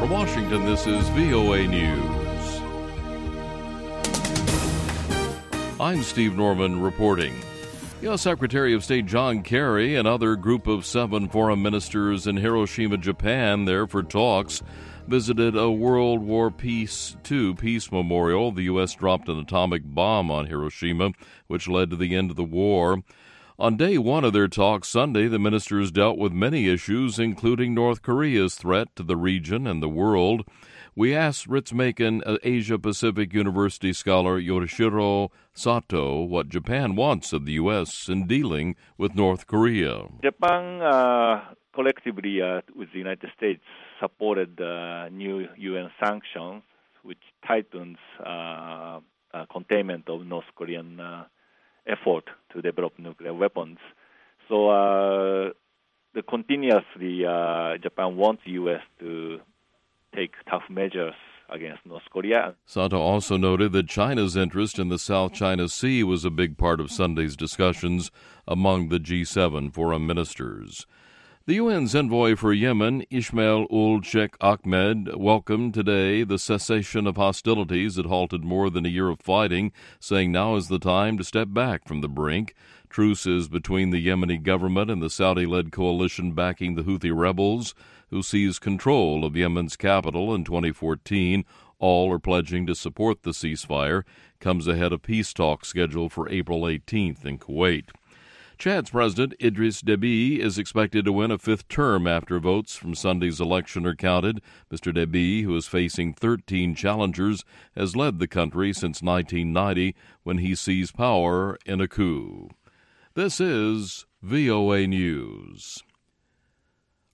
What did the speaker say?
From Washington, this is VOA News. I'm Steve Norman reporting. U.S. Secretary of State John Kerry and other group of 7 foreign ministers in Hiroshima, Japan, there for talks, visited a World War II peace memorial. The U.S. dropped an atomic bomb on Hiroshima, which led to the end of the war. On day one of their talks Sunday, the ministers dealt with many issues, including North Korea's threat to the region and the world. We asked Ritsumeikan Asia-Pacific University scholar Yoshiro Sato what Japan wants of the U.S. in dealing with North Korea. Japan collectively with the United States supported new UN sanctions, which tightens containment of North Korean effort to develop nuclear weapons. So continuously Japan wants the U.S. to take tough measures against North Korea. Sato also noted that China's interest in the South China Sea was a big part of Sunday's discussions among the G7 foreign ministers. The UN's envoy for Yemen, Ismail ul Sheikh Ahmed, welcomed today the cessation of hostilities that halted more than a year of fighting, saying now is the time to step back from the brink. Truce is between the Yemeni government and the Saudi-led coalition backing the Houthi rebels, who seized control of Yemen's capital in 2014. All are pledging to support the ceasefire. Comes ahead of peace talks scheduled for April 18th in Kuwait. Chad's President Idriss Déby is expected to win a 5th term after votes from Sunday's election are counted. Mr. Déby, who is facing 13 challengers, has led the country since 1990 when he seized power in a coup. This is VOA News.